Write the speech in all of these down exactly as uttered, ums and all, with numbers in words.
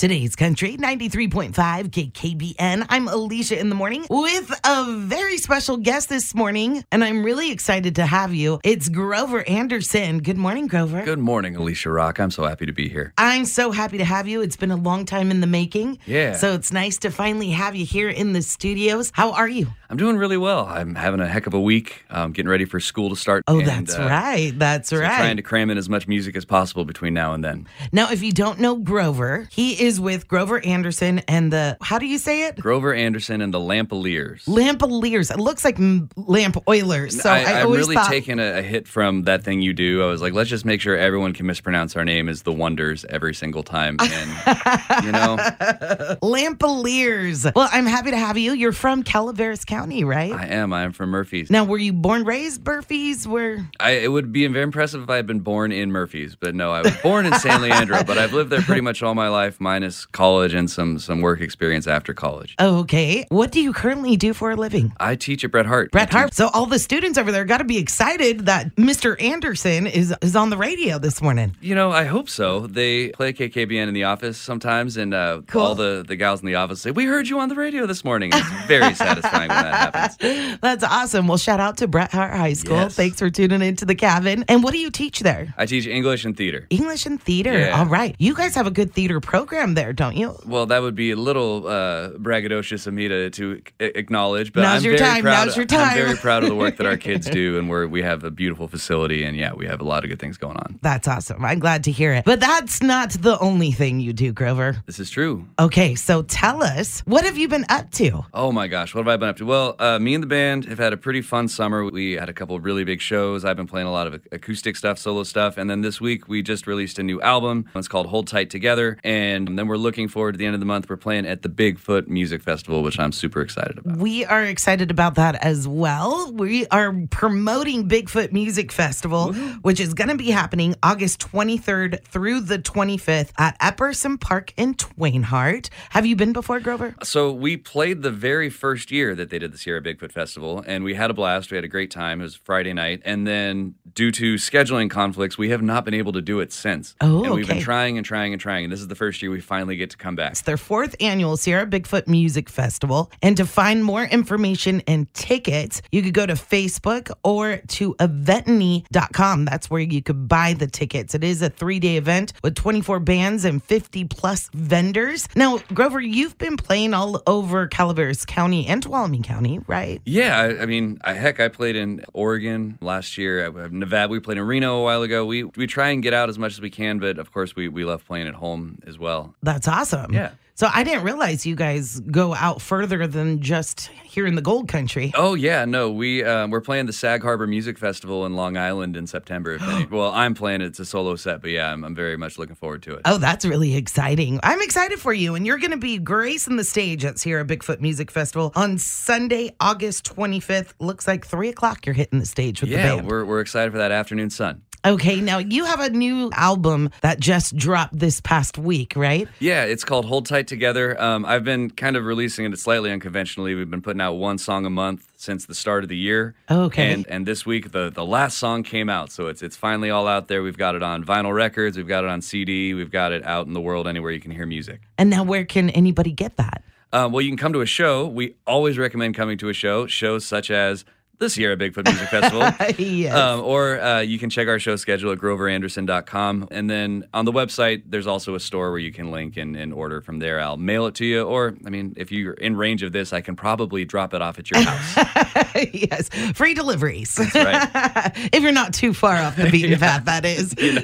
Today's Country, ninety-three point five K K B N. I'm Alicia in the morning with a very special guest this morning, and I'm really excited to have you. It's Grover Anderson. Good morning, Grover. Good morning, Alicia Rock. I'm so happy to be here. I'm so happy to have you. It's been a long time in the making. Yeah. So it's nice to finally have you here in the studios. How are you? I'm doing really well. I'm having a heck of a week. I'm getting ready for school to start. Oh, and, that's uh, right. That's so right. Trying to cram in as much music as possible between now and then. Now, if you don't know Grover, he is with Grover Anderson and the, how do you say it? Grover Anderson and the Lampaliers. Lampaliers. It looks like m- lamp oilers. So I, I, I I'm always really thought, taking a, a hit from that thing you do. I was like, let's just make sure everyone can mispronounce our name as the Wonders every single time. And, you know. Lampaliers. Well, I'm happy to have you. You're from Calaveras County, right? I am. I am from Murphy's. Now, were you born, raised Murphy's? Where? I, it would be very impressive if I had been born in Murphy's, but no, I was born in San Leandro, but I've lived there pretty much all my life, minus college and some some work experience after college. Okay. What do you currently do for a living? I teach at Bret Hart. Bret Hart. So all the students over there got to be excited that Mister Anderson is is on the radio this morning. You know, I hope so. They play K K B N in the office sometimes, and uh, Cool. all the, the gals in the office say, "We heard you on the radio this morning." It's very satisfying when that happens. That's awesome. Well, shout out to Bret Hart High School. Yes. Thanks for tuning into the cabin. And what do you teach there? I teach English and theater. English and theater. Yeah. All right. You guys have a good theater program there, don't you? Well, that would be a little uh, braggadocious of me to, to a- acknowledge, but Now's I'm your very time. proud. Now's your time. I'm very proud of the work that our kids do, and we're we have a beautiful facility, and yeah, we have a lot of good things going on. That's awesome. I'm glad to hear it. But that's not the only thing you do, Grover. This is true. Okay, so tell us, what have you been up to? Oh my gosh, what have I been up to? Well, uh, me and the band have had a pretty fun summer. We had a couple of really big shows. I've been playing a lot of acoustic stuff, solo stuff, and then this week we just released a new album. It's called Hold Tight Together, and then we're looking forward to the end of the month. We're playing at the Bigfoot Music Festival, which I'm super excited about. We are excited about that as well. We are promoting Bigfoot Music Festival, Woo-hoo. which is going to be happening August twenty-third through the twenty-fifth at Epperson Park in Twainhart. Have you been before, Grover? So we played the very first year that they did the Sierra Bigfoot Festival, and we had a blast. We had a great time. It was Friday night, and then due to scheduling conflicts, we have not been able to do it since. Oh, and we've okay. been trying and trying and trying, and this is the first year we finally get to come back. It's their fourth annual Sierra Bigfoot Music Festival. And to find more information and tickets, you could go to Facebook or to eventany dot com. That's where you could buy the tickets. It is a three-day event with twenty-four bands and fifty plus vendors. Now, Grover, you've been playing all over Calaveras County and Tuolumne County, right? Yeah, I, I mean, I, heck, I played in Oregon last year. I, Nevada, we played in Reno a while ago. We we try and get out as much as we can, but of course, we, we love playing at home as well. That's awesome. Yeah. So I didn't realize you guys go out further than just here in the Gold Country. Oh yeah, no, we um, we're playing the Sag Harbor Music Festival in Long Island in September. If any, well, I'm playing it. It's a solo set, but yeah, I'm, I'm very much looking forward to it. Oh, that's really exciting. I'm excited for you. And you're going to be gracing the stage at Sierra Bigfoot Music Festival on Sunday, August twenty-fifth. Looks like three o'clock you're hitting the stage with Yeah, the band. we're we're excited for that afternoon sun. Okay, now you have a new album that just dropped this past week, right? Yeah, it's called Hold Tight Together. Um, I've been kind of releasing it slightly unconventionally. We've been putting out one song a month since the start of the year. Okay. And and this week the the last song came out, so it's it's finally all out there. We've got it on vinyl records, we've got it on C D, we've got it out in the world anywhere you can hear music. And now where can anybody get that? Um, well, you can come to a show. We always recommend coming to a show, shows such as the Sierra Bigfoot Music Festival. Yes. Um, or uh, you can check our show schedule at grover anderson dot com. And then on the website, there's also a store where you can link and, and order from there. I'll mail it to you. Or, I mean, if you're in range of this, I can probably drop it off at your house. Yes, free deliveries. That's right. If you're not too far off the beaten Yeah. path, that is. You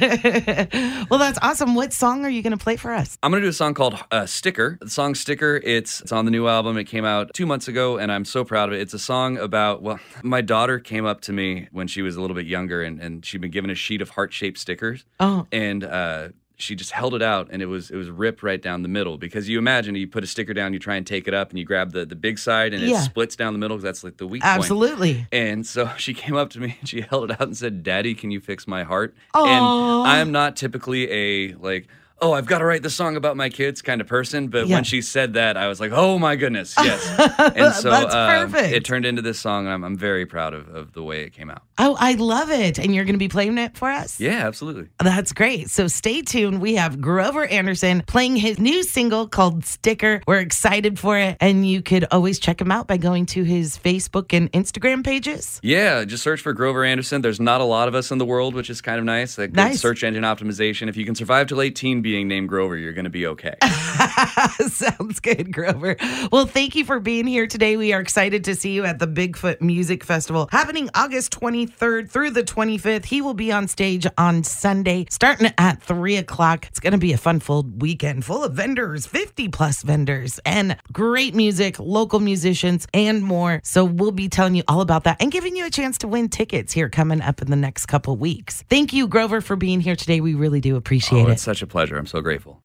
know. Well, that's awesome. What song are you going to play for us? I'm going to do a song called uh, Sticker. The song Sticker, it's, it's on the new album. It came out two months ago, and I'm so proud of it. It's a song about, well, my daughter came up to me when she was a little bit younger, and, and she'd been given a sheet of heart-shaped stickers. Oh. And uh, she just held it out, and it was it was ripped right down the middle. Because you imagine, you put a sticker down, you try and take it up, and you grab the, the big side, and Yeah. it splits down the middle, because that's like the weak point. Absolutely. And so she came up to me, and she held it out and said, "Daddy, can you fix my heart?" Aw. And I'm not typically a, like, oh, I've got to write this song about my kids kind of person. But Yeah. when she said that, I was like, oh my goodness, yes. And so That's uh, perfect. it turned into this song, and I'm, I'm very proud of, of the way it came out. Oh, I love it. And you're going to be playing it for us? Yeah, absolutely. That's great. So stay tuned. We have Grover Anderson playing his new single called Sticker. We're excited for it. And you could always check him out by going to his Facebook and Instagram pages. Yeah, just search for Grover Anderson. There's not a lot of us in the world, which is kind of nice. Like Nice. search engine optimization. If you can survive till eighteen being named Grover, you're going to be okay. Sounds good, Grover. Well, thank you for being here today. We are excited to see you at the Bigfoot Music Festival happening August twenty-third through the twenty-fifth. He will be on stage on Sunday starting at three o'clock. It's going to be a fun-filled weekend full of vendors, fifty plus vendors, and great music, local musicians, and more. So we'll be telling you all about that and giving you a chance to win tickets here coming up in the next couple weeks. Thank you, Grover, for being here today. We really do appreciate Oh, it. it's such a pleasure. I'm so grateful.